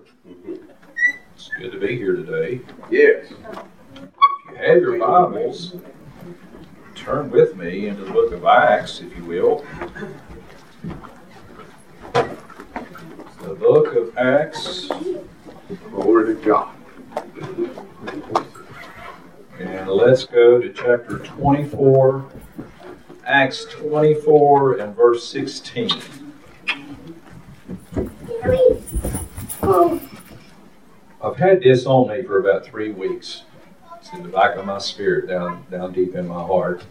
It's good to be here today. Yes. If you have your Bibles, turn with me into the book of Acts, if you will. The book of Acts. Glory to God. And let's go to chapter 24. Acts 24 and verse 16. I've had this on me for about 3 weeks. It's in the back of my spirit, down deep in my heart.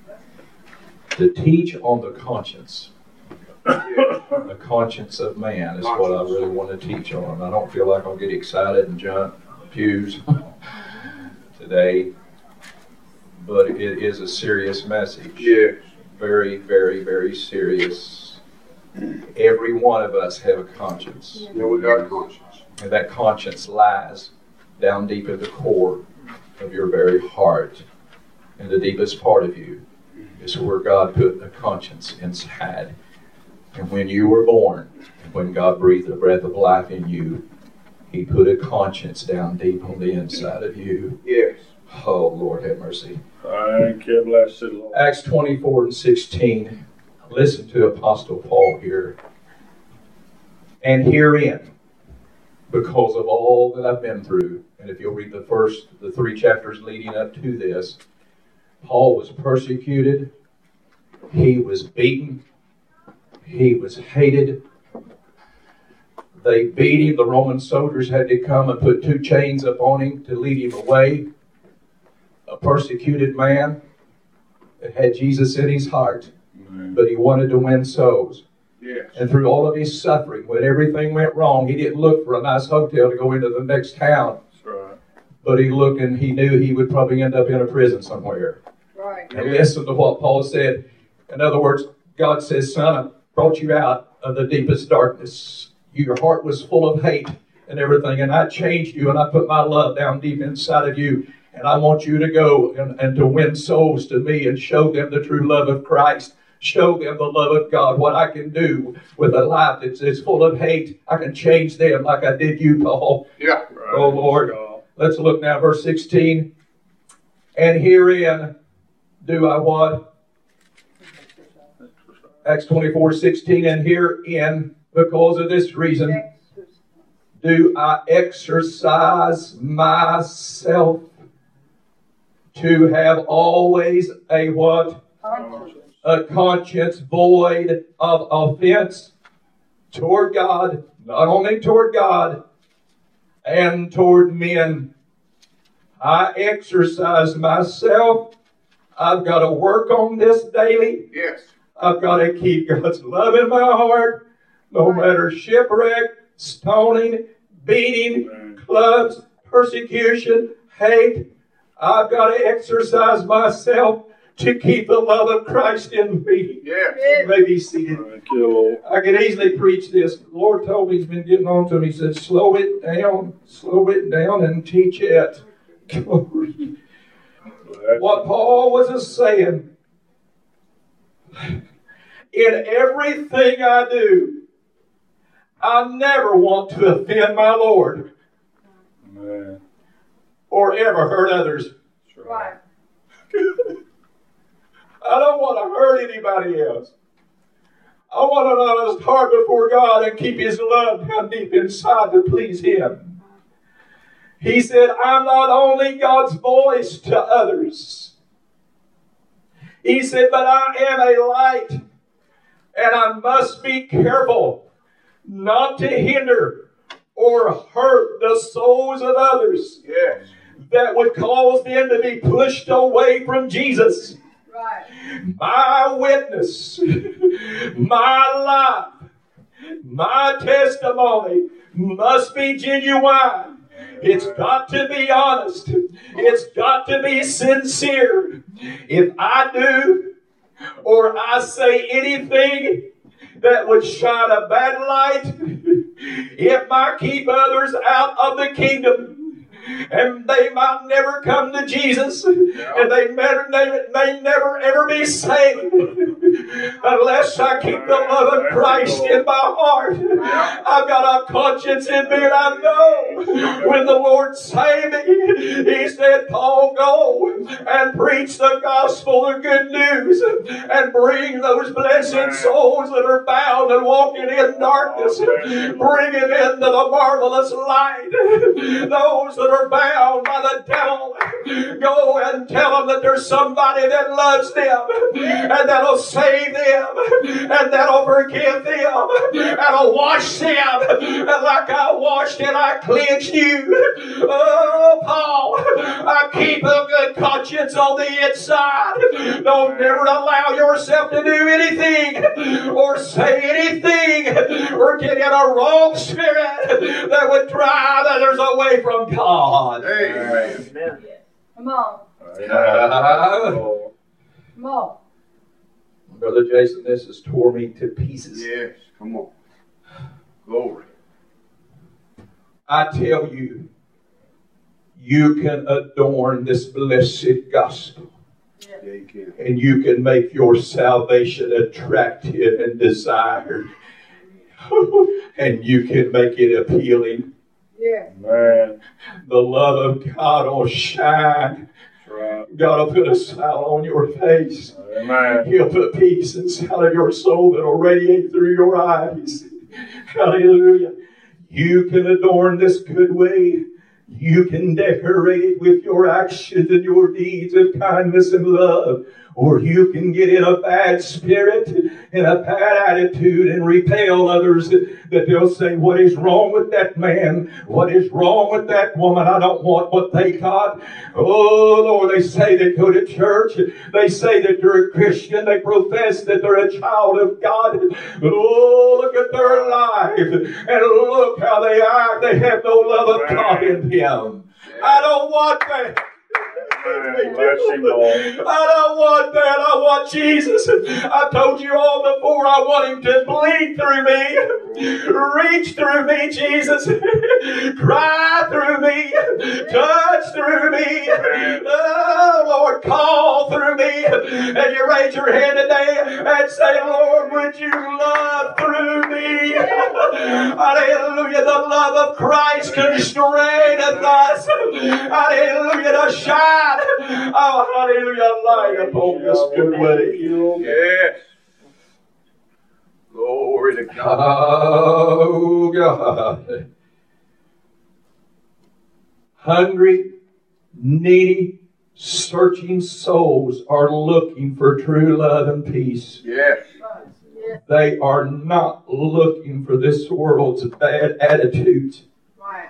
To teach on the conscience. The conscience of man is what I really want to teach on. I don't feel like I'll get excited and jump pews today, but it is a serious message. Yes. Very, very, very serious. Every one of us have a conscience. Yeah, we got a conscience. And that conscience lies down deep at the core of your very heart. And the deepest part of you is where God put a conscience inside. And when you were born, when God breathed a breath of life in you, He put a conscience down deep on the inside of you. Yes. Oh, Lord, have mercy. Thank you, blessed Lord. Acts 24 and 16. Listen to Apostle Paul here. And herein, because of all that I've been through, and if you'll read the 3 chapters leading up to this, Paul was persecuted, he was beaten, he was hated. They beat him. The Roman soldiers had to come and put 2 chains up on him to lead him away. A persecuted man that had Jesus in his heart, but he wanted to win souls. Yes. And through all of his suffering, when everything went wrong, he didn't look for a nice hotel to go into the next town. That's right. But he looked and he knew he would probably end up in a prison somewhere. Right. And listen to what Paul said. In other words, God says, son, I brought you out of the deepest darkness. Your heart was full of hate and everything, and I changed you, and I put my love down deep inside of you. And I want you to go and to win souls to me and show them the true love of Christ. Show them the love of God. What I can do with a life that's full of hate, I can change them like I did you, Paul. Yeah. Right. Oh, Lord. Let's look now, verse 16. And herein do I what? Acts 24, 16. And herein, because of this reason, do I exercise myself to have always a what? A conscience void of offense toward God, not only toward God, and toward men. I exercise myself. I've got to work on this daily. Yes. I've got to keep God's love in my heart, no matter shipwreck, stoning, beating, clubs, persecution, hate. I've got to exercise myself to keep the love of Christ in me. Yes. You may be seated. Thank you, Lord. I could easily preach this. The Lord told me, He's been getting on to me. He said, slow it down and teach it. Glory. What Paul was saying, in everything I do, I never want to offend my Lord. Amen. Or ever hurt others. Right. I don't want to hurt anybody else. I want an honest heart before God and keep His love down deep inside to please Him. He said, I'm not only God's voice to others. He said, but I am a light, and I must be careful not to hinder or hurt the souls of others. Yes. That would cause them to be pushed away from Jesus. Right. My witness, my life, my testimony must be genuine. It's got to be honest. It's got to be sincere. If I do or I say anything that would shine a bad light, it might keep others out of the kingdom. And they might never come to Jesus. And they may never ever be saved. Unless I keep the love of Christ in my heart, I've got a conscience in me, and I know when the Lord saved me, He said, Paul, go and preach the gospel, the good news, and bring those blessed souls that are bound and walking in darkness, bring it into the marvelous light. Those that are bound by the devil, go and tell them that there's somebody that loves them, and that'll save them, and that'll forgive them, and I'll wash them, and like I washed and I cleansed you. Oh, Paul, I keep a good conscience on the inside. Don't never allow yourself to do anything or say anything or get in a wrong spirit that would drive others away from God. Amen. Amen. Come on. Come on. Brother Jason, this has tore me to pieces. Yes, come on. Glory. I tell you, you can adorn this blessed gospel, Yeah, you can. and you can make your salvation attractive and desired, and you can make it appealing. Yeah. Man. The love of God will shine. That's right. God will put a smile on your face. Amen. He'll put peace inside of your soul that will radiate through your eyes. Hallelujah. You can adorn this good way. You can decorate it with your actions and your deeds of kindness and love. Or you can get in a bad spirit and a bad attitude and repel others that they'll say, what is wrong with that man? What is wrong with that woman? I don't want what they got. Oh, Lord, they say they go to church. They say that they're a Christian. They profess that they're a child of God. Oh, look at their life and look how they are. They have no love of God in them. I don't want that. Bless Him, Lord. I don't want that. I want Jesus. I told you all before, I want Him to bleed through me, reach through me, Jesus, cry through me, touch through me. Oh, Lord, call through me. And you raise your hand today and say, Lord, would you love through me? Hallelujah. The love of Christ constraineth us. Hallelujah. To shine. Oh, hallelujah, light upon this good way. Yes. Glory to God. Oh, God. Hungry, needy, searching souls are looking for true love and peace. Yes. Yes. They are not looking for this world's bad attitudes. Right.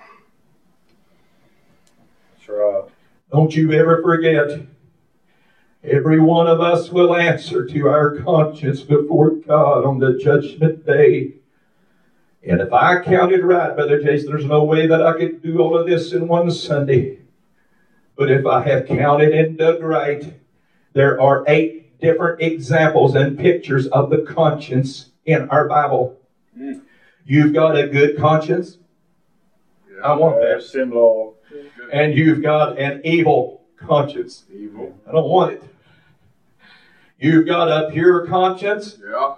That's right. Don't you ever forget, every one of us will answer to our conscience before God on the judgment day. And if I counted right, Brother Jason, there's no way that I could do all of this in one Sunday. But if I have counted and dug right, there are 8 different examples and pictures of the conscience in our Bible. You've got a good conscience. I want that. Bless Him, Lord. And you've got an evil conscience. Evil. I don't want it. You've got a pure conscience. Yeah.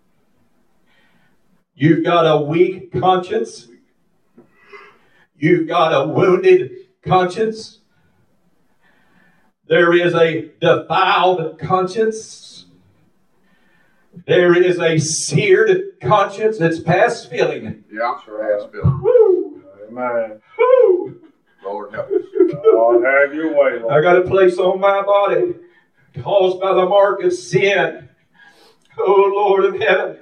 You've got a weak conscience. You've got a wounded conscience. There is a defiled conscience. There is a seared conscience that's past feeling. Yeah. That's Bill. Woo! Amen. Woo! Lord help us. Lord, have your way, I Lord. got a place on my body caused by the mark of sin. Oh, Lord of heaven.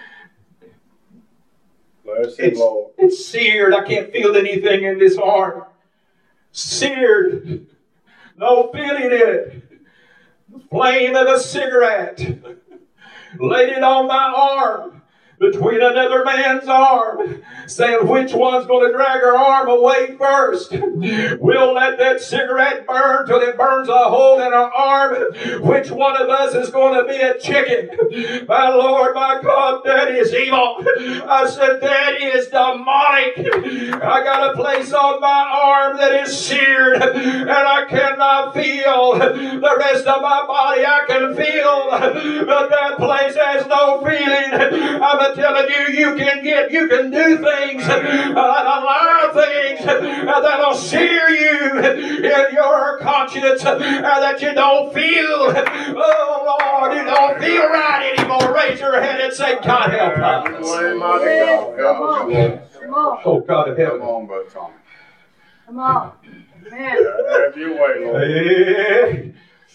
Bless Him, Lord. It's seared. I can't feel anything in this arm. Seared. No feeling in it. The flame of a cigarette. Laid it on my arm. between another man's arm, saying which one's going to drag her arm away first. We'll let that cigarette burn till it burns a hole in our arm. Which one of us is going to be a chicken? My Lord, my God, that is evil. I said, that is demonic. I got a place on my arm that is seared, and I cannot feel the rest of my body. I can feel, but that place has no feeling. I'm telling you, you can do things, a lot of things that'll sear you in your conscience, that you don't feel. Oh Lord, you don't feel right anymore. Raise your hand and say, God help us. Come on. Oh God of Come heaven. on, Brother Tommy. Come on. Amen. Have your way, Lord. Yeah.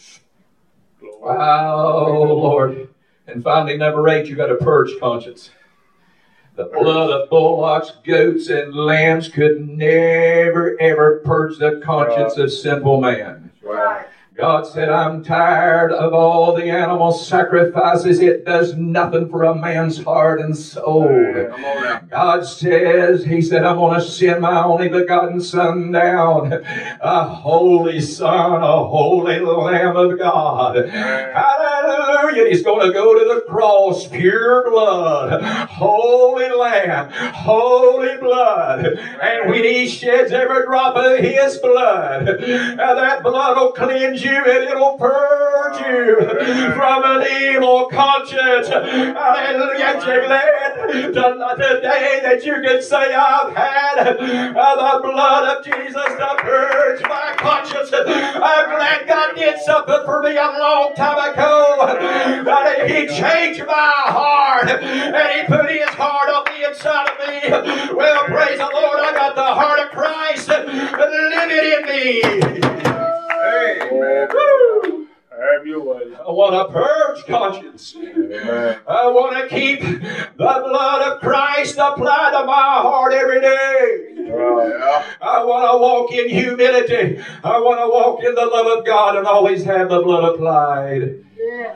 Oh Lord. And finally, number 8, you got to purge conscience. The blood of bullocks, goats, and lambs could never, ever purge the conscience of sinful man. Right. God said, I'm tired of all the animal sacrifices. It does nothing for a man's heart and soul. Come on now. God says, He said, I'm going to send my only begotten Son down, a holy Son, a holy Lamb of God. Hallelujah. He's going to go to the cross, pure blood, holy Lamb, holy blood. And when He sheds every drop of His blood, that blood will cleanse you and it'll purge you from an evil conscience. Hallelujah. You're glad today that you can say, I've had the blood of Jesus to purge my conscience. I'm glad God did something for me a long time ago. That He changed my heart and He put His heart on the inside of me. Well, praise the Lord, I got the heart of Christ living in me. Amen. Woo! Have your way. I want to purge conscience. Amen. I want to keep the blood of Christ applied to my heart every day. Yeah. I want to walk in humility. I want to walk in the love of God and always have the blood applied. Yes.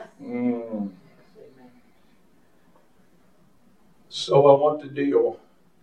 So I want to deal.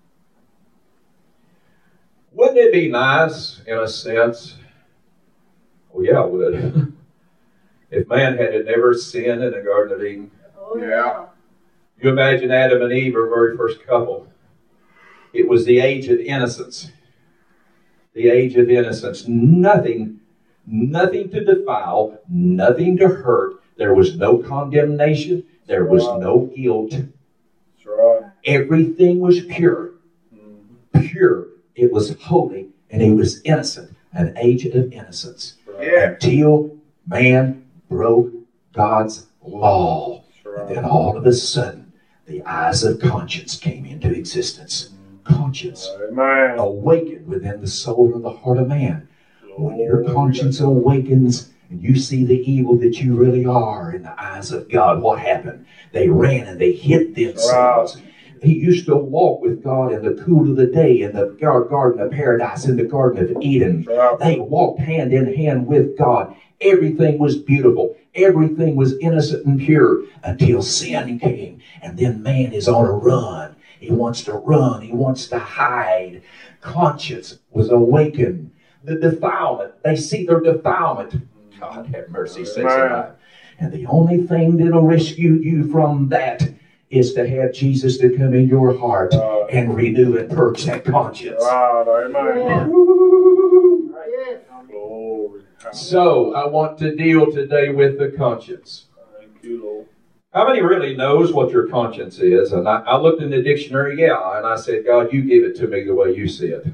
Wouldn't it be nice, in a sense? Well, yeah, it would. If man had never sinned in the Garden of Eden. Oh, Yeah. You imagine Adam and Eve, our very first couple. It was the age of innocence. The age of innocence. Nothing to defile, nothing to hurt. There was no condemnation. There was no guilt. That's right. Everything was pure. Pure. It was holy and it was innocent. An age of innocence. Yeah. Until man broke God's law. That's And right. then all of a sudden, the eyes of conscience came into existence. Conscience Amen. awakened within the soul and the heart of man. When your Glory conscience to God. awakens and you see the evil that you really are in the eyes of God, what happened? They ran and they hid themselves. He used to walk with God in the cool of the day in the Garden of Paradise, in the Garden of Eden. That's right. They walked hand in hand with God. Everything was beautiful. Everything was innocent and pure until sin came. And then man is on a run. He wants to run. He wants to hide. Conscience was awakened. The defilement. They see their defilement. God have mercy, saints alive. And the only thing that'll rescue you from that is to have Jesus to come in your heart and renew and purge that conscience. Right. Amen. Yes. Glory. So, I want to deal today with the conscience. Thank you, Lord. How many really knows what your conscience is? And I looked in the dictionary, and I said, God, you give it to me the way you see it.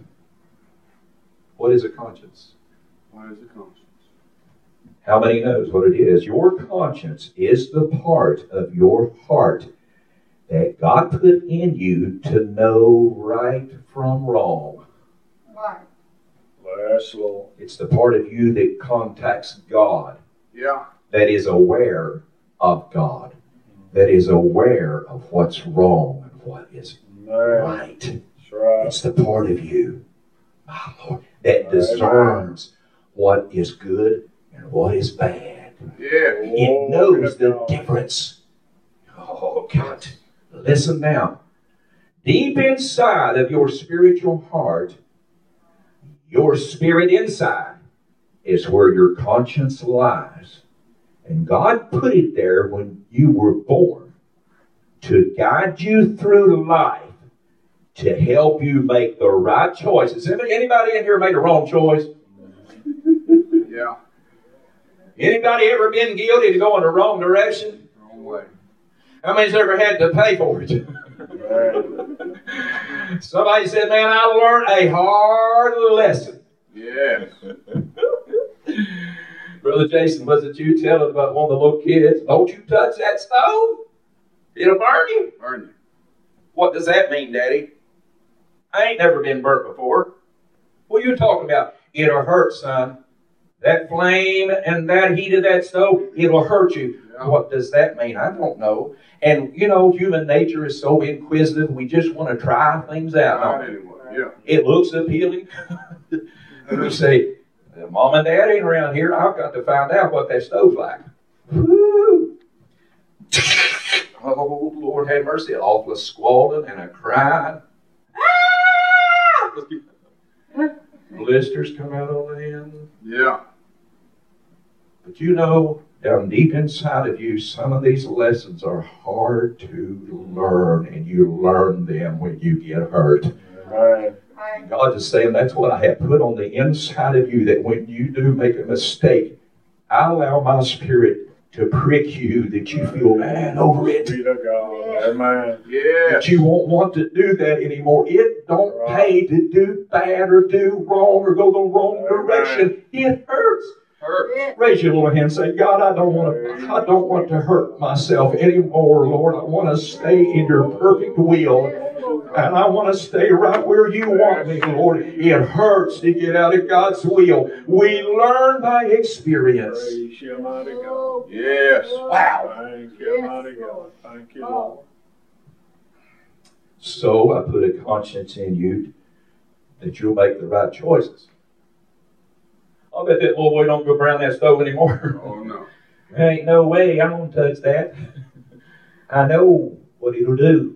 What is a conscience? What is the conscience? How many knows what it is? Your conscience is the part of your heart that God put in you to know right from wrong. Right. Bless, Lord. It's the part of you that contacts God, Yeah. that is aware of God, that is aware of what's wrong and what is Amen. right. That's right. It's the part of you, my Lord, that discerns what is good and what is bad. Yeah. It knows the difference. Oh, God. Listen now. Deep inside of your spiritual heart, your spirit inside is where your conscience lies. And God put it there when you were born to guide you through life, to help you make the right choices. Anybody in here made a wrong choice? Yeah. Anybody ever been guilty to going the wrong direction? Wrong way. How many's ever had to pay for it? Somebody said, man, I learned a hard lesson. Yes. Brother Jason, was it you telling about one of the little kids? Don't you touch that stove. It'll burn you. Burn you. What does that mean, Daddy? I ain't never been burnt before. What are you talking about? It'll hurt, son. That flame and that heat of that stove, it'll hurt you. Yeah. What does that mean? I don't know. And, you know, human nature is so inquisitive, we just want to try things out. Right anyway. Yeah. It looks appealing. We say, Mom and Dad ain't around here. I've got to find out what that stove's like. Woo! Oh, Lord have mercy. An awful squalling and a crying. Ah! Blisters come out on the end. Yeah. But you know, down deep inside of you, some of these lessons are hard to learn, and you learn them when you get hurt. Amen. God is saying that's what I have put on the inside of you, that when you do make a mistake, I allow my spirit to prick you, that you feel bad over it, Be to God. Amen. Yes. that you won't want to do that anymore. It don't pay to do bad or do wrong or go the wrong direction. It hurts. Hurt. Yes. Raise your little hand and say, God, I don't want to hurt myself anymore, Lord. I want to stay in your perfect will. And I want to stay right where you want me, Lord. It hurts to get out of God's will. We learn by experience. Praise you, mighty God. Yes. Wow. Thank you, mighty God. Thank you, Lord. So I put a conscience in you that you'll make the right choices. I'll bet that little boy don't go around that stove anymore. Oh, no. There ain't no way I'm going to touch that. I know what it'll do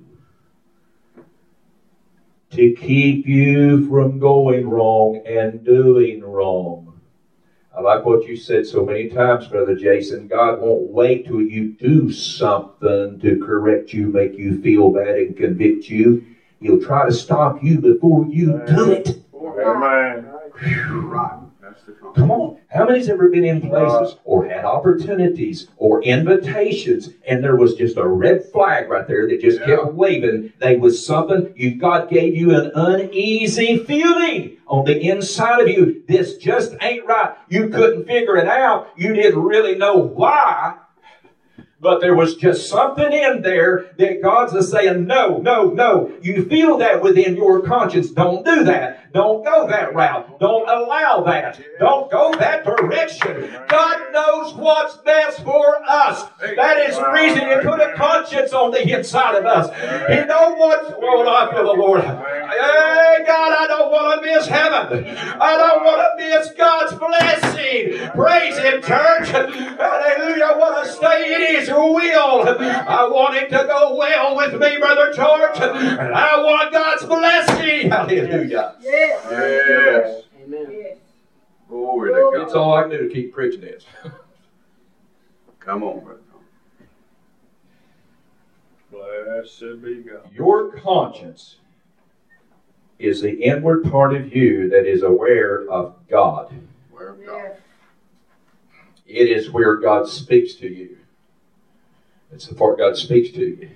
to keep you from going wrong and doing wrong. I like what you said so many times, Brother Jason. God won't wait till you do something to correct you, make you feel bad, and convict you. He'll try to stop you before you do it. Amen. Right. That's the concept. Come on. How many's ever been in places or had opportunities or invitations and there was just a red flag right there that just kept waving? There was something, God gave you an uneasy feeling on the inside of you. This just ain't right. You couldn't figure it out. You didn't really know why. But there was just something in there that God's saying, no, no, no. You feel that within your conscience. Don't do that. Don't go that route. Don't allow that. Don't go that direction. God knows what's best for us. That is the reason He put a conscience on the inside of us. He knows what's, oh, I feel the Lord. Hey, God, I don't want to miss heaven. I don't want to miss God's blessing. Praise Him, church. Hallelujah. I want to stay in His will. I want it to go well with me, Brother George. And I want God's blessing. Hallelujah. Yes. Yes. Yes. Glory to It's God. all I can do to keep preaching this. Come on, brother. Blessed be God. Your conscience is the inward part of you that is aware of God. Where of God. Yes. It is where God speaks to you. It's the part God speaks to you.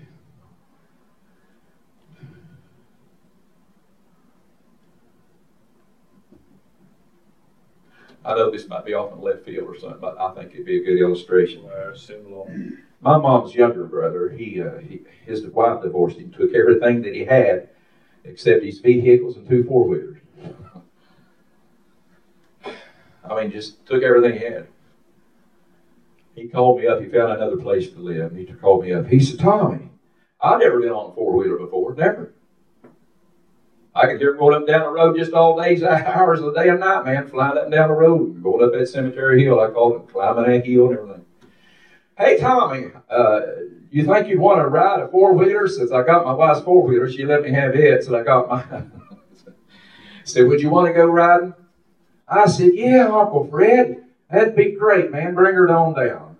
I know this might be off in left field or something, but I think it'd be a good illustration. Bless Him, Lord. My mom's younger brother, his wife divorced him, took everything that he had except his vehicles and 2 4-wheelers. I mean, just took everything he had. He called me up. He found another place to live. He called me up. He said, Tommy, I've never been on a 4-wheeler before. Never. I could hear him going up and down the road just all days, hours of the day and night, man, flying up and down the road, going up that cemetery hill. I called him, climbing that hill and everything. Hey, Tommy, you think you'd want to ride a four-wheeler? Since I got my wife's four-wheeler, she let me have it, so I got mine. Said, would you want to go riding? I said, yeah, Uncle Fred. That'd be great, man. Bring her on down.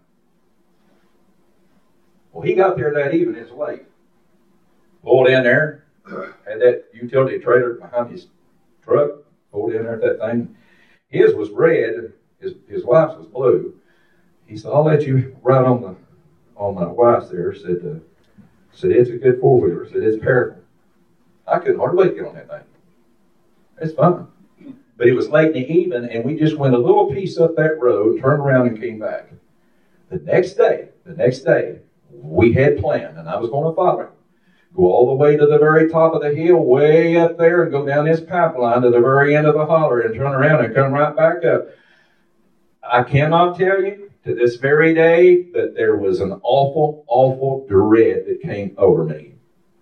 Well, he got there that evening. It's late. Pulled in there. Had that utility trailer behind his truck. Pulled in there at that thing. His was red. His wife's was blue. He said, I'll let you ride on my wife's there. Said it's a good four-wheeler. Said it's powerful. I couldn't hardly wait to get on that thing. It's fun. But it was late in the evening, and we just went a little piece up that road, turned around, and came back. The next day, we had planned, and I was going to follow him. Go all the way to the very top of the hill, way up there, and go down this pipeline to the very end of the holler, and turn around and come right back up. I cannot tell you to this very day that there was an awful, awful dread that came over me.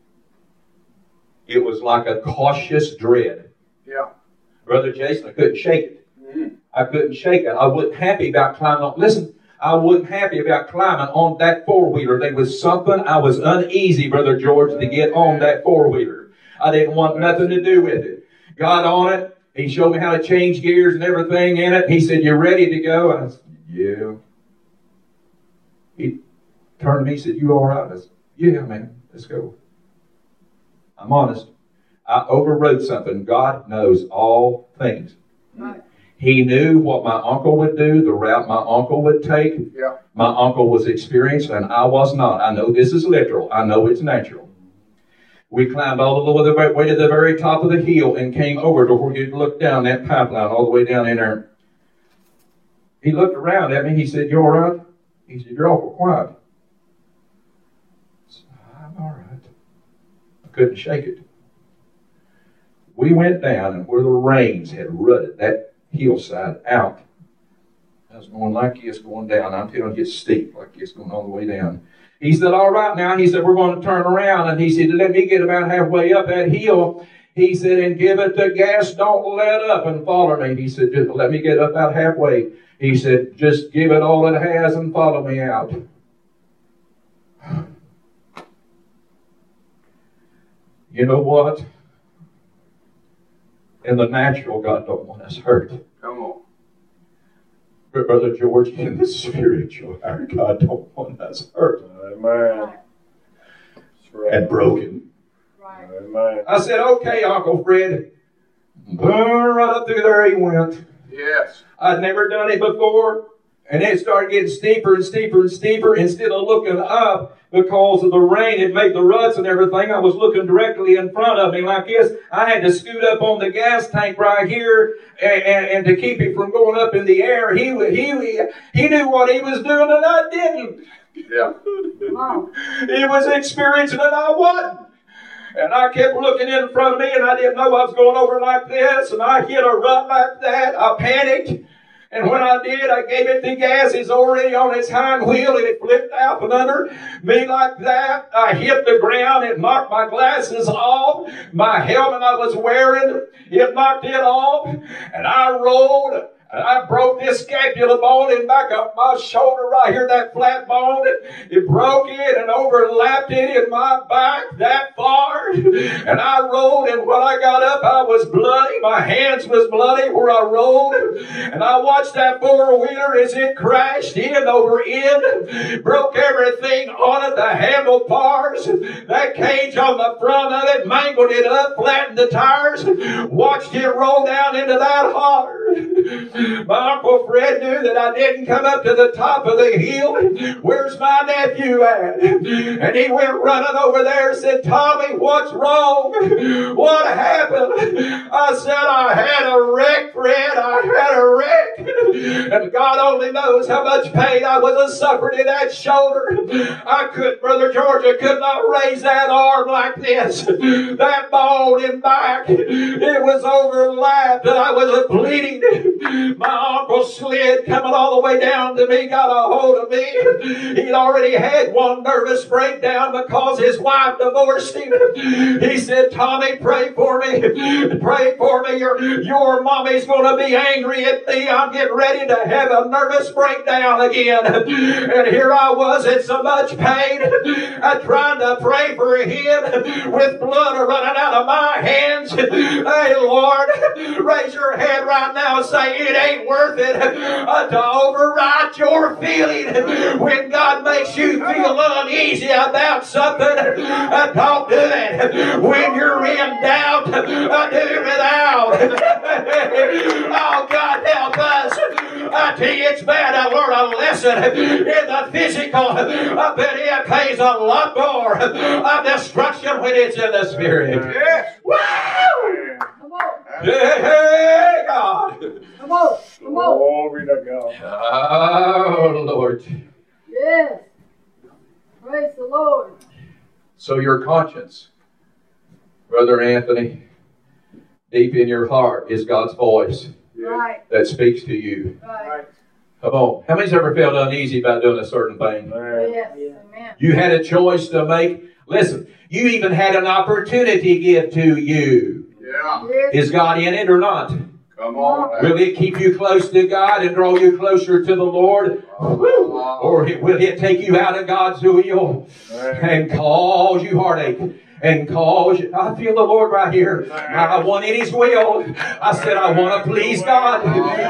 It was like a cautious dread. Yeah. Brother Jason, I couldn't shake it. Mm-hmm. I couldn't shake it. I wasn't happy about climbing on. Listen, I wasn't happy about climbing on that four-wheeler. There was something, I was uneasy, Brother George, to get on that four-wheeler. I didn't want nothing to do with it. Got on it. He showed me how to change gears and everything in it. He said, you ready to go? I said, yeah. He turned to me and said, you all right? I said, yeah, man, let's go. I'm honest. I overrode something. God knows all things. Right. He knew what my uncle would do, the route my uncle would take. Yeah. My uncle was experienced, and I was not. I know this is literal. I know it's natural. We climbed all the way to the very top of the hill and came over to where you look down that pipeline all the way down in there. He looked around at me. He said, you all right? He said, you're awful quiet. I said, I'm all right. I couldn't shake it. We went down, and where the rains had rutted that hillside out, I was going like this, going down. I'm telling you, it's steep, like this, going all the way down. He said, all right now. He said, we're going to turn around. And he said, let me get about halfway up that hill. He said, and give it the gas. Don't let up and follow me. He said, just let me get up about halfway. He said, just give it all it has and follow me out. You know what? In the natural, God don't want us hurt. Come on. But Brother George, in the spiritual, our God don't want us hurt Amen. That's right. and broken. Right. Amen. I said, okay, Uncle Fred. Right up through there he went. Yes. I'd never done it before. And it started getting steeper and steeper and steeper. Instead of looking up because of the rain, it made the ruts and everything. I was looking directly in front of me like this. I had to scoot up on the gas tank right here and to keep it from going up in the air. He knew what he was doing and I didn't. Yeah. Come on. He was experiencing it and I wasn't. And I kept looking in front of me and I didn't know I was going over like this. And I hit a rut like that. I panicked. And when I did, I gave it the gas. It's already on its hind wheel, and it flipped out from under me like that. I hit the ground. It knocked my glasses off. My helmet I was wearing, it knocked it off. And I rolled. And I broke this scapula bone in back up my shoulder right here, that flat bone. It broke it and overlapped it in my back that far. And I rolled, and when I got up, I was bloody. My hands was bloody where I rolled. And I watched that four-wheeler as it crashed in over end. Broke everything on it, the handlebars, that cage on the front of it, mangled it up, flattened the tires. Watched it roll down into that holler. My Uncle Fred knew that I didn't come up to the top of the hill. Where's my nephew at? And he went running over there and said, Tommy, what's wrong? What happened? I said, I had a wreck, Fred. I had a wreck. And God only knows how much pain I was suffering in that shoulder. I couldn't, Brother George, I could not raise that arm like this. That bone in back, it was overlapped and I was bleeding. My uncle slid coming all the way down to me, got a hold of me. He'd already had one nervous breakdown because his wife divorced him. He said, Tommy, pray for me. Pray for me. Your mommy's going to be angry at me. I'm getting ready to have a nervous breakdown again. And here I was in so much pain, trying to pray for him with blood running out of my hands. Hey, Lord, raise your hand right now and say, it ain't worth it to override your feeling. When God makes you feel uneasy about something, don't do it. When you're in doubt, do without. Oh, God, help us. I tell you, it's bad to learn a lesson in the physical, but it pays a lot more of destruction when it's in the spirit. Yes. Woo! Come on. Hey, God. Come on. Come on. Glory to God. Oh, Lord. Yes. Praise the Lord. So your conscience, Brother Anthony, deep in your heart is God's voice Right. that speaks to you. Right. Come on. How many's ever felt uneasy about doing a certain thing? Yes. Amen. You had a choice to make. Listen, you even had an opportunity given to you. Yeah. Yes. Is God in it or not? Come on. Will it keep you close to God and draw you closer to the Lord? Woo! Or will it take you out of God's will and cause you heartache? And cause you, I feel the Lord right here. I want in His will. I said, I want to please God.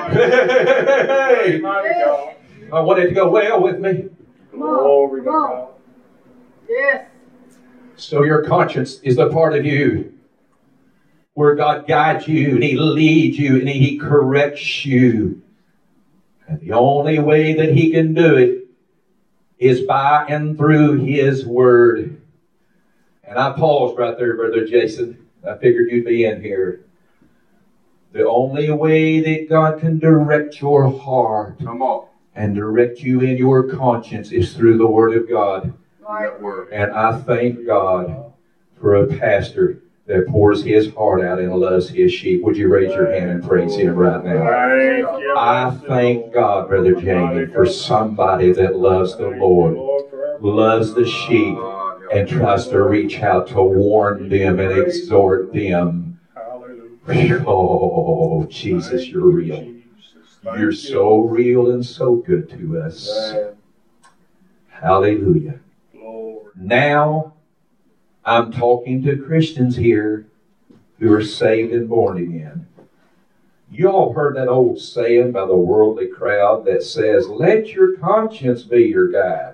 Hey, I want it to go well with me. Come on. Glory to Come on. God. Yes. So your conscience is the part of you where God guides you and He leads you and He corrects you. And the only way that He can do it is by and through His Word. And I paused right there, Brother Jason. I figured you'd be in here. The only way that God can direct your heart Come on. and direct you in your conscience is through the Word of God. Right. That word. And I thank God for a pastor that pours his heart out and loves his sheep. Would you raise your hand and praise Him right now? Thank you. I thank God, Brother Jamie, for somebody that loves the Lord, loves the sheep, and tries to reach out to warn them and exhort them. Hallelujah. Oh, Jesus, you're real. You're so real and so good to us. Hallelujah. Glory. Now, I'm talking to Christians here who are saved and born again. You all heard that old saying by the worldly crowd that says, let your conscience be your guide.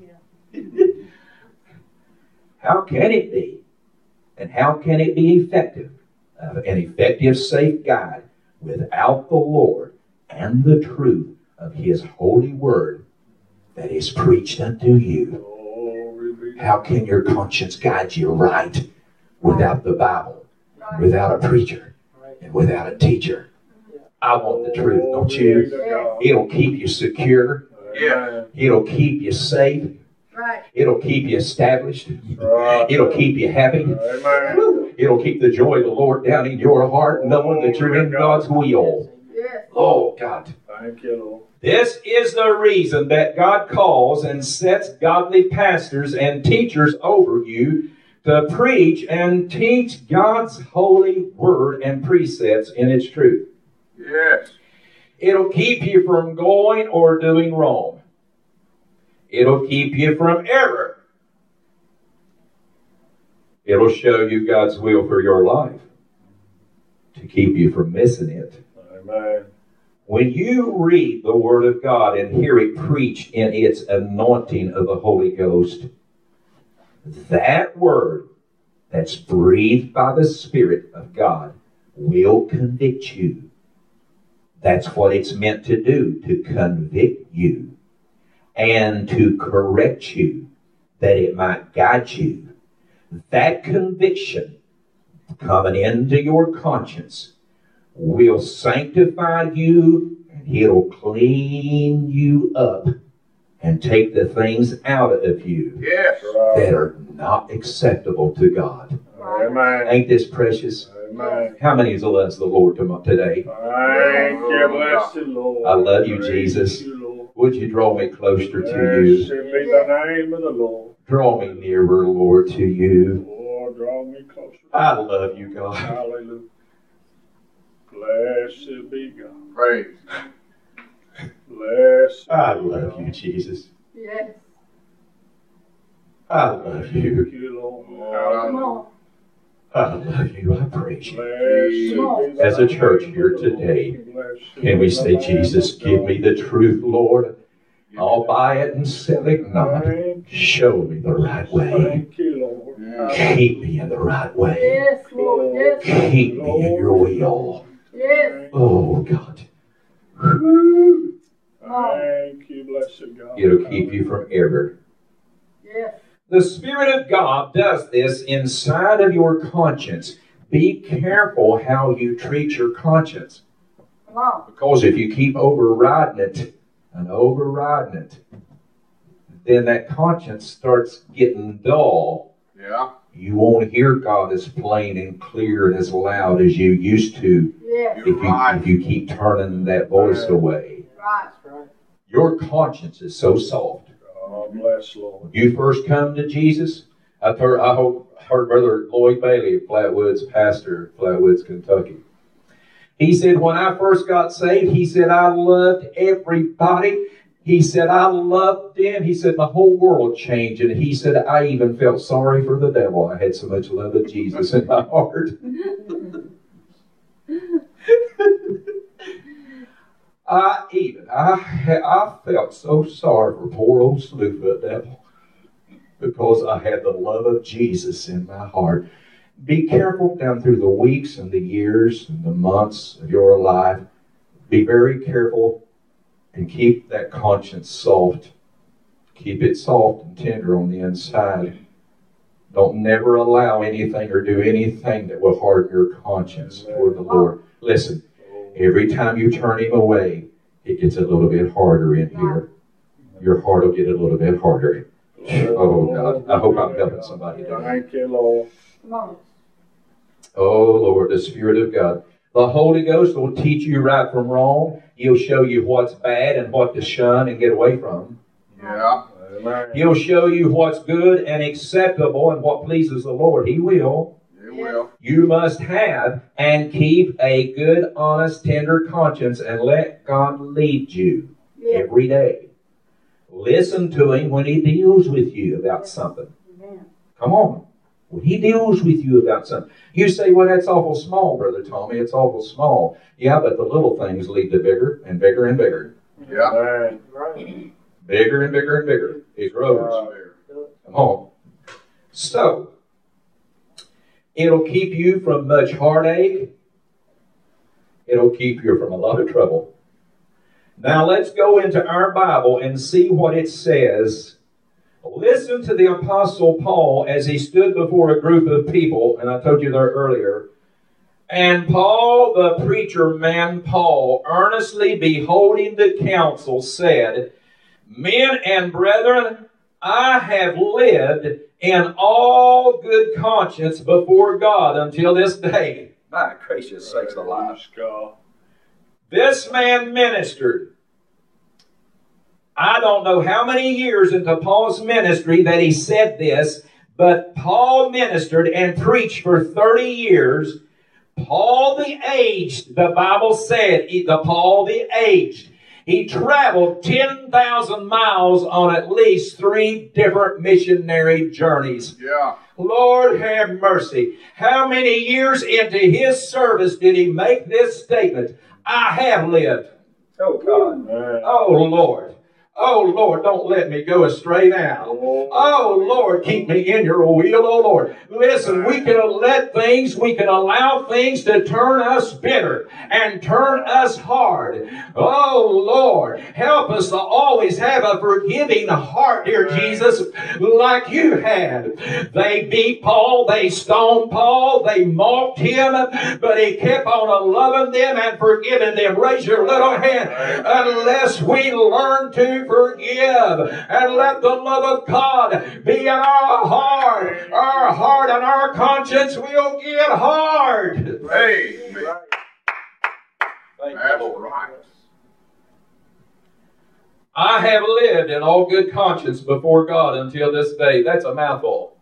How can it be? And how can it be effective? An effective, safe guide without the Lord and the truth of His holy word that is preached unto you. Glory be to How can your conscience guide you right without the Bible, without a preacher, and without a teacher? I want the truth, don't Glory you? to God. It'll keep you secure. Yeah. It'll keep you safe. Right. It'll keep you established. Right. It'll keep you happy. Amen. It'll keep the joy of the Lord down in your heart, knowing that you're in God's will. Yes. Oh, God. Thank you, Lord. This is the reason that God calls and sets godly pastors and teachers over you to preach and teach God's holy word and precepts in its truth. Yes. It'll keep you from going or doing wrong. It'll keep you from error. It'll show you God's will for your life to keep you from missing it. Amen. When you read the Word of God and hear it preached in its anointing of the Holy Ghost, that Word that's breathed by the Spirit of God will convict you. That's what it's meant to do, to convict you and to correct you, that it might guide you. That conviction coming into your conscience will sanctify you, and it'll clean you up and take the things out of you Yes. that are not acceptable to God. Amen. Ain't this precious? Amen. How many is loves the Lord today? Thank you, bless the Lord. I love you, Praise Jesus. you, Lord. Would you draw me closer to Blessed you? be the name of the Lord. Draw me nearer, Lord, to you. Lord, draw me closer. I love you, God. Hallelujah. Blessed be God. Praise. Blessed I be love God. you, Jesus. Yes. I love you. Thank you, Lord. Come on. I love you. I praise you. Blessed be the As a church name here of the Lord. today, Blessed can we be say, the name Jesus, of give God. me the truth, Lord? I'll buy it and sell it not. Thank you. Show me the right way. Thank you, Lord. Yeah. Keep me in the right way. Yes, Lord. Yes. Keep me in your will. Yes. Oh, God. Whew. Thank you, blessed God. It'll keep you from error. Yes. The Spirit of God does this inside of your conscience. Be careful how you treat your conscience. Come on. Because if you keep overriding it and overriding it, then that conscience starts getting dull. Yeah. You won't hear God as plain and clear and as loud as you used to Yes. if you keep turning that voice away. Right. Your conscience is so soft. God bless, Lord. When you first come to Jesus, I heard Brother Lloyd Bailey of Flatwoods, pastor of Flatwoods, Kentucky. He said, when I first got saved, he said, I loved everybody. He said, I loved them. He said, the whole world changed. And he said, I even felt sorry for the devil. I had so much love of Jesus in my heart. I felt so sorry for poor old Slewfoot devil because I had the love of Jesus in my heart. Be careful down through the weeks and the years and the months of your life. Be very careful and keep that conscience soft. Keep it soft and tender on the inside. Don't never allow anything or do anything that will harden your conscience toward the Lord. Listen, every time you turn Him away, it gets a little bit harder in here. Your heart will get a little bit harder. Oh, God. I hope I'm helping somebody today. Thank you, Lord. Come on. Oh, Lord, the Spirit of God. The Holy Ghost will teach you right from wrong. He'll show you what's bad and what to shun and get away from. Yeah. Amen. He'll show you what's good and acceptable and what pleases the Lord. He will. It will. You must have and keep a good, honest, tender conscience and let God lead you Yes. every day. Listen to Him when He deals with you about something. Amen. Come on. When He deals with you about something. You say, well, that's awful small, Brother Tommy. It's awful small. Yeah, but the little things lead to bigger and bigger and bigger. Yeah. Amen. Bigger and bigger and bigger. It grows. Come on. So, it'll keep you from much heartache. It'll keep you from a lot of trouble. Now let's go into our Bible and see what it says. Listen to the Apostle Paul as he stood before a group of people, and I told you there earlier. And Paul, the preacher man Paul, earnestly beholding the council, said, Men and brethren, I have lived in all good conscience before God until this day. My gracious sakes alive. Praise God. This man ministered. I don't know how many years into Paul's ministry that he said this, but Paul ministered and preached for 30 years. Paul the aged, the Bible said, Paul the aged. He traveled 10,000 miles on at least 3 different missionary journeys. Yeah. Lord have mercy. How many years into his service did he make this statement? I have lived. Oh, God. Amen. Oh, Lord. Oh, Lord, don't let me go astray now. Oh, Lord, keep me in your will, oh, Lord. Listen, we can allow things to turn us bitter and turn us hard. Oh, Lord, help us to always have a forgiving heart, dear Jesus, like you had. They beat Paul, they stoned Paul, they mocked him, but he kept on loving them and forgiving them. Raise your little hand. Unless we learn to we forgive and let the love of God be in our heart and our conscience will get hard. Amen. Thank you, That's Lord. right. I have lived in all good conscience before God until this day. That's a mouthful.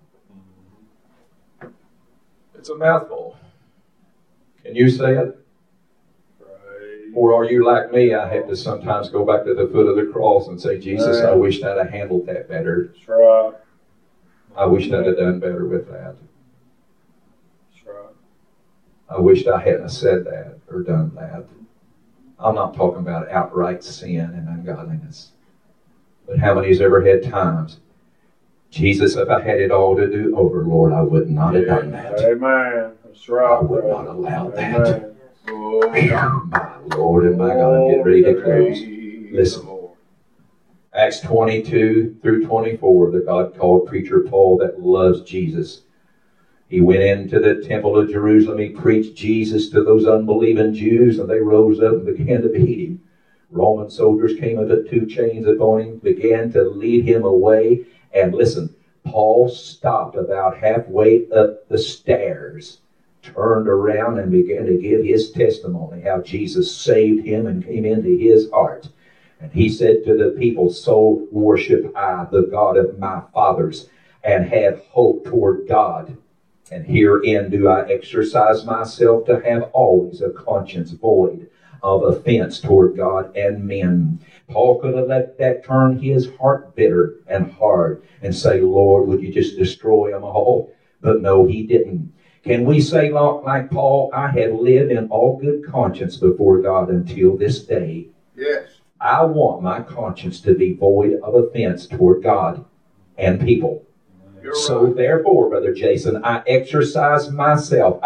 It's a mouthful. Can you say it? Right. Or are you like me? I have to sometimes go back to the foot of the cross and say, Jesus, I wish I'd have handled that better. That's right. I wish I'd have done better with that. That's right. I wished I hadn't have said that or done that. I'm not talking about outright sin and ungodliness. But how many's ever had times, Jesus, if I had it all to do over, Lord, I would not have done that. Amen. That's right. I would not allow that. Amen. Oh, Phew, my Lord and my God, I'm getting ready to close. Listen. Acts 22 through 24, the God-called preacher Paul that loves Jesus. He went into the temple of Jerusalem. He preached Jesus to those unbelieving Jews, and they rose up and began to beat him. Roman soldiers came and put 2 chains upon him, began to lead him away. And listen, Paul stopped about halfway up the stairs, turned around and began to give his testimony, how Jesus saved him and came into his heart. And he said to the people, so worship I the God of my fathers, and have hope toward God. And herein do I exercise myself to have always a conscience void of offense toward God and men. Paul could have let that turn his heart bitter and hard and say, Lord, would you just destroy them all? But no, he didn't. Can we say like Paul, I have lived in all good conscience before God until this day. Yes. I want my conscience to be void of offense toward God and people. You're So right. therefore, Brother Jason, I exercise myself.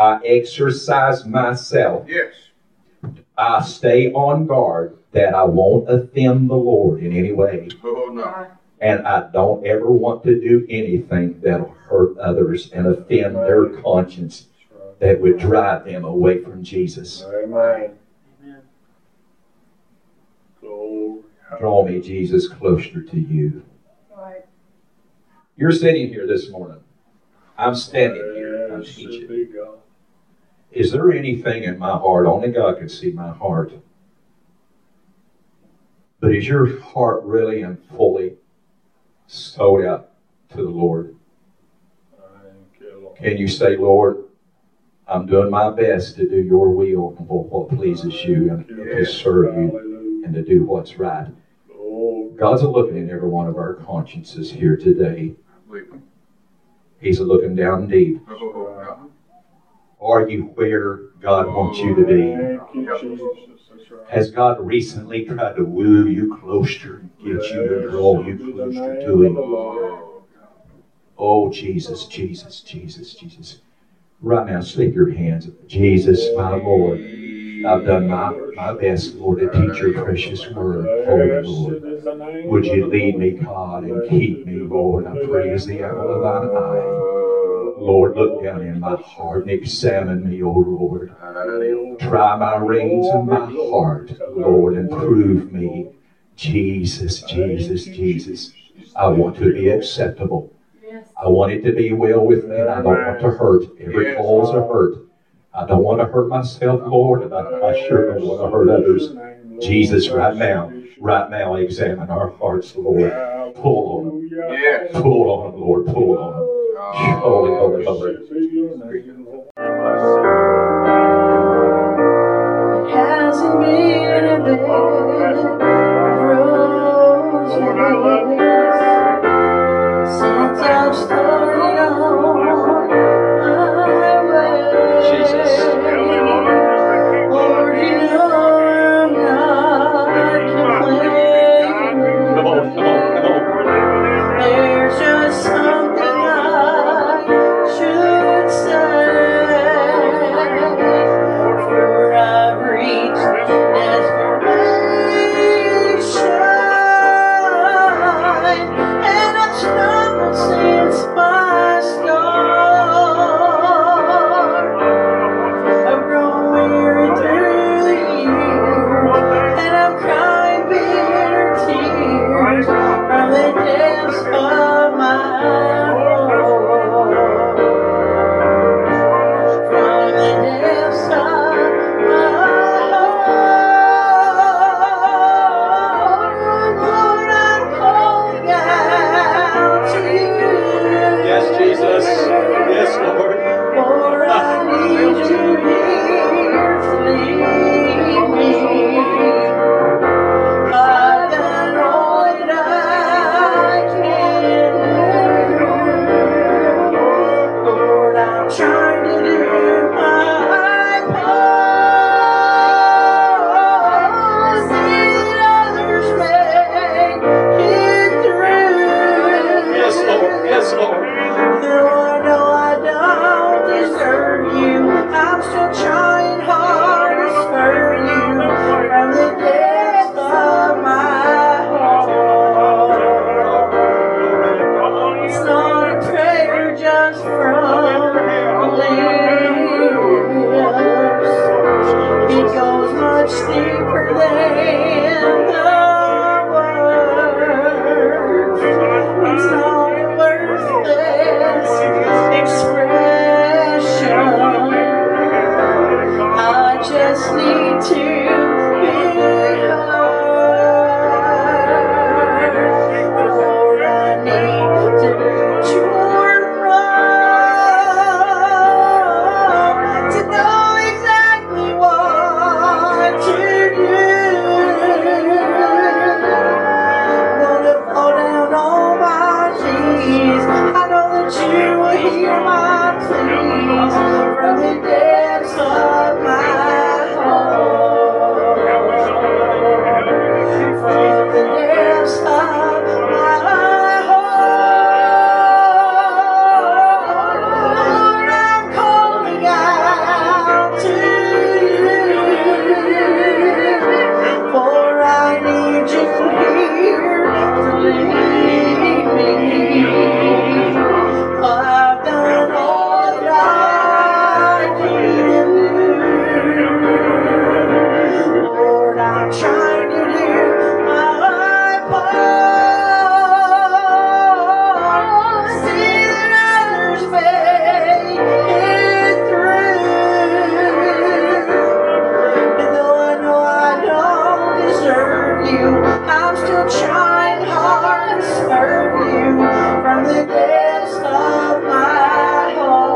Yes. I stay on guard that I won't offend the Lord in any way. Oh, no. Right. And I don't ever want to do anything that'll hurt others and offend their conscience That's that would drive them away from Jesus. right. Amen. Amen. Glory. Draw me, Jesus, closer to you. Right. You're sitting here this morning. I'm standing here. I'm Yes, teaching. be God. Is there anything in my heart? Only God can see my heart. But is your heart really and fully sold out to the Lord? Thank you, Lord. Can you say, Lord, I'm doing my best to do your will and what pleases you and to serve you Hallelujah. and to do what's right? Glory. God's a looking in every one of our consciences here today. I believe it. He's a looking down deep. Oh, no. Are you where God wants you to be? Thank you, Jesus. That's right. Has God recently tried to woo you closer and get you to draw you closer to Him? Oh, Oh, Jesus, Jesus, Jesus, Jesus. Right now, slip your hands. Jesus, my Lord, I've done my best, Lord, to teach your precious word, Holy Lord. Would you lead me, God, and keep me, Lord? I pray as the apple of thine eye. Lord, look down in my heart and examine me, O Lord. Try my reins and my heart, Lord, and prove me. Jesus, Jesus, Jesus. I want to be acceptable. Yes. I want it to be well with me, and I don't want to hurt. Every cause of hurt. I don't want to hurt myself, Lord, and I sure don't want to hurt others. Jesus, right now, examine our hearts, Lord. Pull on them. Yes. Pull on them, Lord. Pull on them. Holy, holy, holy. It hasn't been a bed of roses since I've started on my way. Jesus. Lord, you know I'm not complaining. Come on, come on, come on. There's just something I should say. to be heard. For I need to reach your throne to know exactly what to do. Gonna fall down on my knees. I know that you will hear my pleas from the depths of my heart. From the depths of my heart, I'm calling out to you. For I need you here to lead me. I've done all that I can do. Lord, I'm trying to do my part. See that others make it through. And though I know I don't deserve you, I'm still trying hard to serve you from the depths of my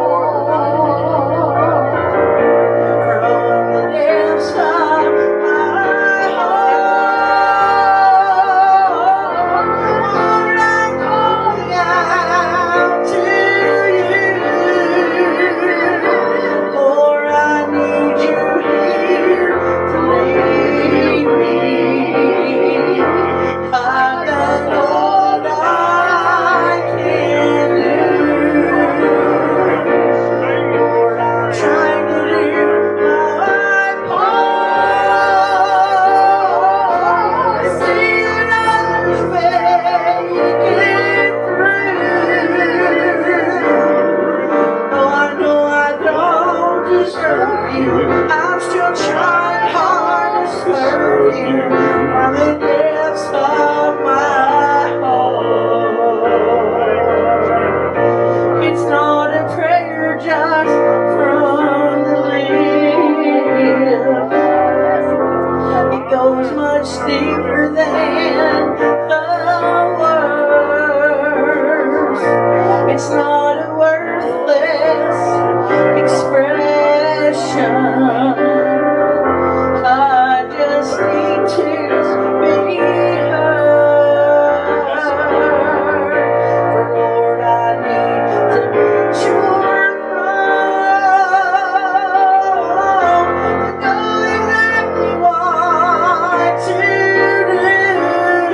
heart. From the depths of my heart, Lord, I'm calling out to you. For I need you here to lead me. I've done all I can do. Lord, I'm trying to do my part. See that others make it through. Though I know I don't deserve you, I'm still trying hard to serve you from the depths of my heart. It's not a prayer just from the lips. It goes much deeper than the words. It's not a worthless expression. I just need to be heard. For Lord, I need to reach your throne to know exactly what to do.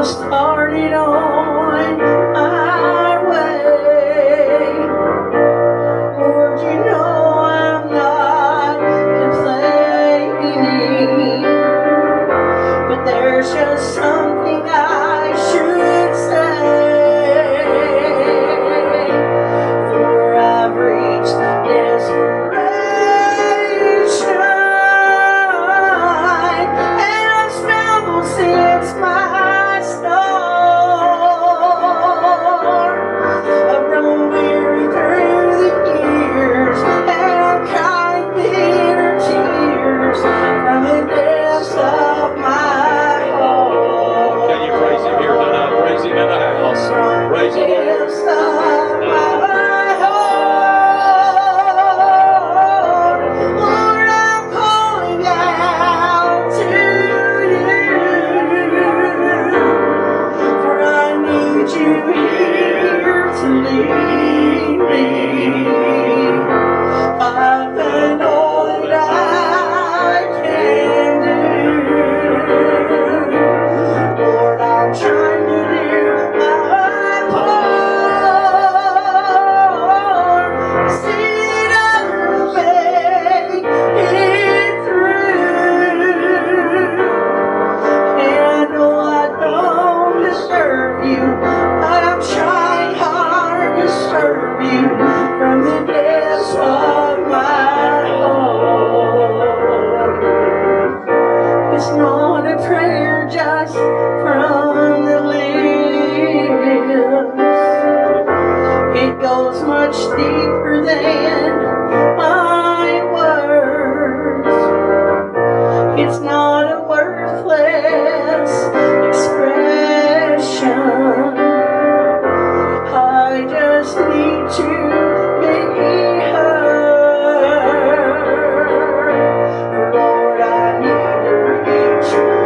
just started on my way. Lord, you know I'm not complaining, but there's just something I should say. For I've reached desperation, and I've stumbled since my start. I've grown weary through the years, and I've cried bitter tears from the depths of my heart. Can you praise Him here tonight? Praise Him in the house. Praise the Lord. Depths of my heart. Lord, I'm calling out to you, for I need you here to lead me. I've done all that I can do. Lord, I'm trying to do my part. See that others make it through. And I know I don't deserve you, but I'm trying hard to serve you from the depths of my heart. It's not a prayer just from the lips. It goes much deeper than my words. It's not a worthless expression. I just need to be heard. Lord, I need to reach your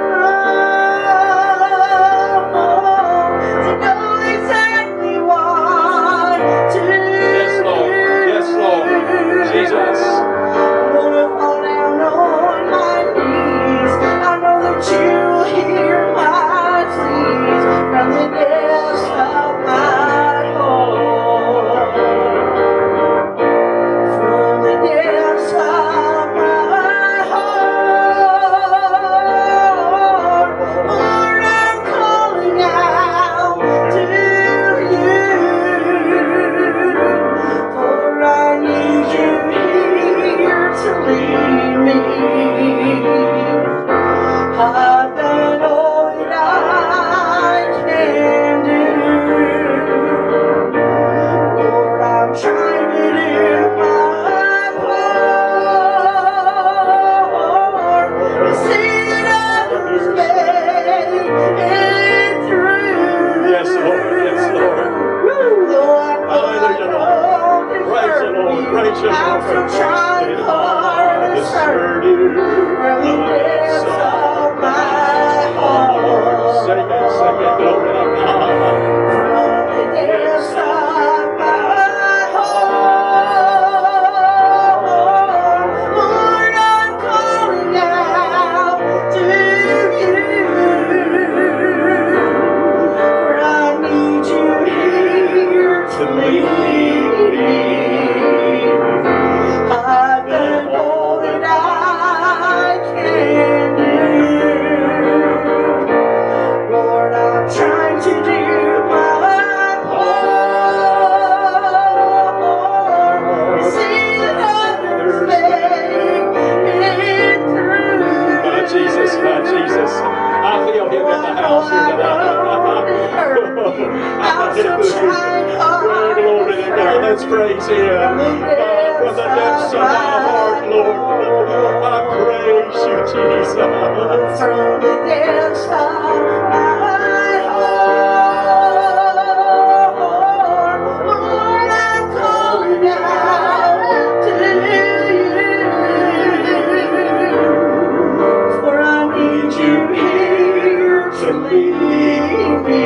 throne to know exactly what to do. Yes, Lord. Yes, Lord. Jesus. I wanna fall down on my knees. I know that you will hear my pleas from the depths of my heart. From the depths of my heart. Lord, I'm calling out to you, for I need you here to lead me. I've done all that I can do. Lord, I'm trying to do my part. To see that others make it through. Yes, Lord. Yes, Lord. Though I know I Hallelujah, Lord. don't Praise the deserve Lord. you, Praise you, I'm Lord. still trying hard to serve you from the depths of my heart. Sing it, glory to God. From the depths of my heart, Lord, I'm calling out to you, for I need you here to lead me. I've done all that I can do. Lord, I'm trying to do my part. See that others make it through. My Jesus, my Jesus. I feel Him in the house here tonight. I'm still trying hard. Glory to God. Let's praise Him. From the depths of my heart, Lord. I praise you, Jesus. From the depths of my heart, Lord, I'm calling out to you, for I need you here to lead me.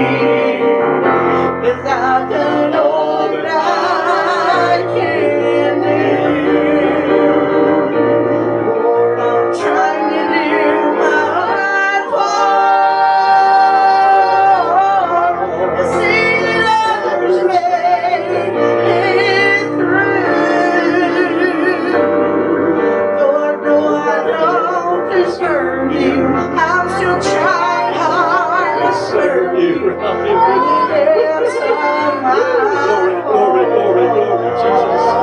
'Cause I've done all that I can do. Lord, I'm trying to do my still trying hard to serve you. From the depths of my Glory, glory, glory, glory, Jesus.